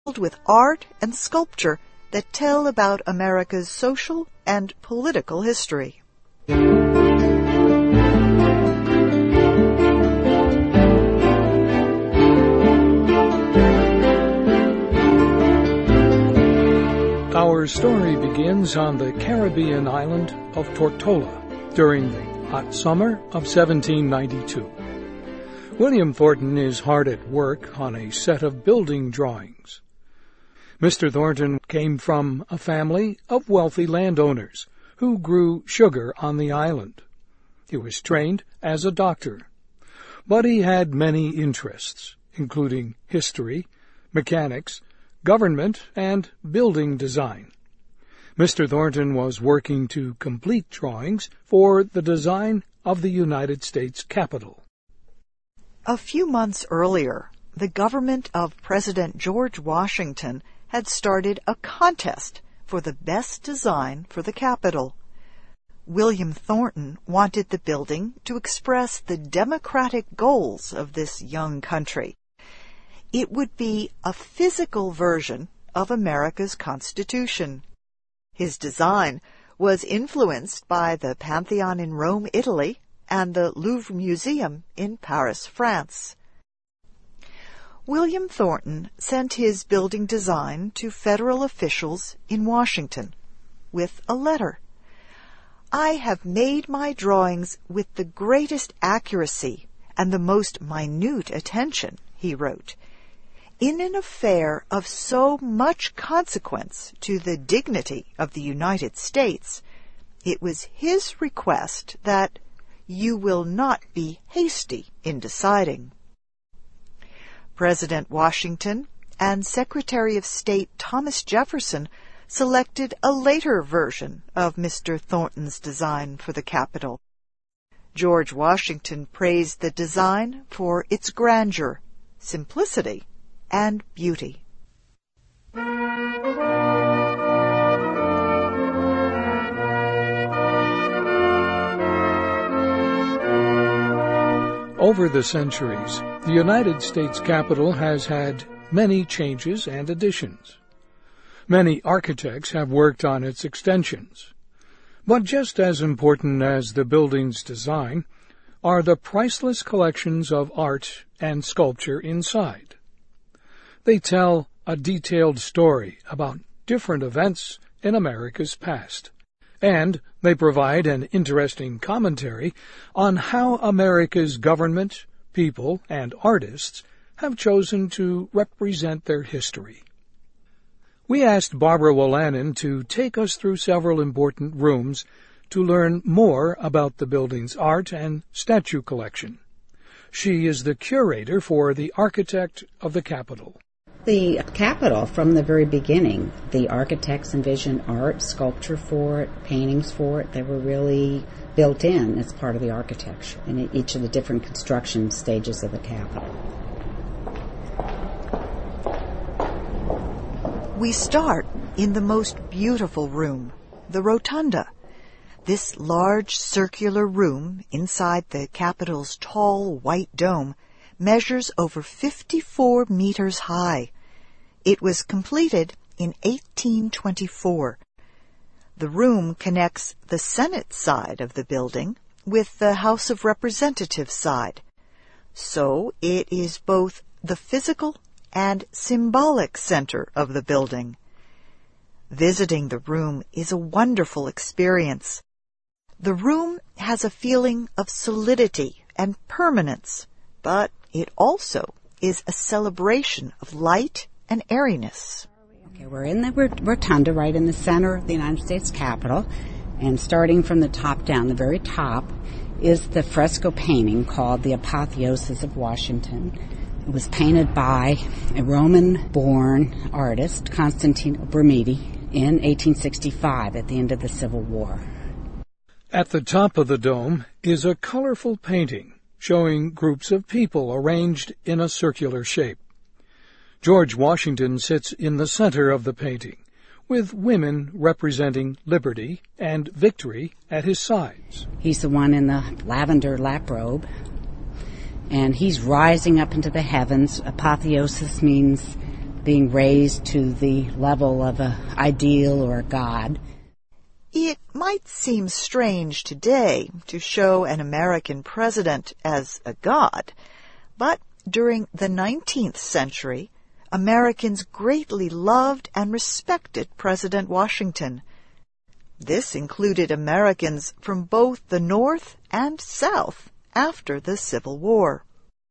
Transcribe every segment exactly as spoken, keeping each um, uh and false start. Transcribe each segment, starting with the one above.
with art and sculpture that tell about America's social and political history. Our story begins on the Caribbean island of Tortola during the hot summer of seventeen ninety-two. William Thornton is hard at work on a set of building drawings. Mister Thornton came from a family of wealthy landowners who grew sugar on the island. He was trained as a doctor, but he had many interests, including history, mechanics, government, and building design. Mister Thornton was working to complete drawings for the design of the United States Capitol. A few months earlier, the government of President George Washington had started a contest for the best design for the Capitol. William Thornton wanted the building to express the democratic goals of this young country. It would be a physical version of America's Constitution. His design was influenced by the Pantheon in Rome, Italy, and the Louvre Museum in Paris, France. William Thornton sent his building design to federal officials in Washington with a letter. "I have made my drawings with the greatest accuracy and the most minute attention," he wrote. "In an affair of so much consequence to the dignity of the United States, it was his request that you will not be hasty in deciding." President Washington and Secretary of State Thomas Jefferson selected a later version of Mister Thornton's design for the Capitol. George Washington praised the design for its grandeur, simplicity, and beauty. Over the centuries, the United States Capitol has had many changes and additions. Many architects have worked on its extensions. But just as important as the building's design are the priceless collections of art and sculpture inside. They tell a detailed story about different events in America's past, and they provide an interesting commentary on how America's government, people, and artists have chosen to represent their history. We asked Barbara Wolanin to take us through several important rooms to learn more about the building's art and statue collection. She is the curator for the Architect of the Capitol. The Capitol, from the very beginning, the architects envisioned art, sculpture for it, paintings for it. They were really built in as part of the architecture in each of the different construction stages of the Capitol. We start in the most beautiful room, the Rotunda. This large circular room inside the Capitol's tall white dome measures over fifty-four meters high. It was completed in eighteen twenty-four. The room connects the Senate side of the building with the House of Representatives side. So it is both the physical and symbolic center of the building. Visiting the room is a wonderful experience. The room has a feeling of solidity and permanence, but it also is a celebration of light and airiness. Okay, we're in the rotunda right in the center of the United States Capitol, and starting from the top down, the very top, is the fresco painting called The Apotheosis of Washington. It was painted by a Roman-born artist, Constantino Brumidi, in eighteen sixty-five at the end of the Civil War. At the top of the dome is a colorful painting showing groups of people arranged in a circular shape. George Washington sits in the center of the painting, with women representing liberty and victory at his sides. He's the one in the lavender lap robe, and he's rising up into the heavens. Apotheosis means being raised to the level of an ideal or a god. It might seem strange today to show an American president as a god, but during the nineteenth century, Americans greatly loved and respected President Washington. This included Americans from both the North and South after the Civil War.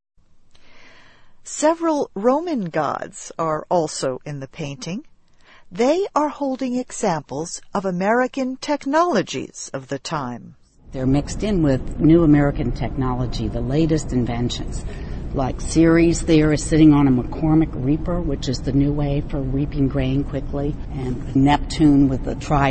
Several Roman gods are also in the painting. They are holding examples of American technologies of the time. They're mixed in with new American technology, the latest inventions. Like Ceres there is sitting on a McCormick reaper, which is the new way for reaping grain quickly, and Neptune with the trident.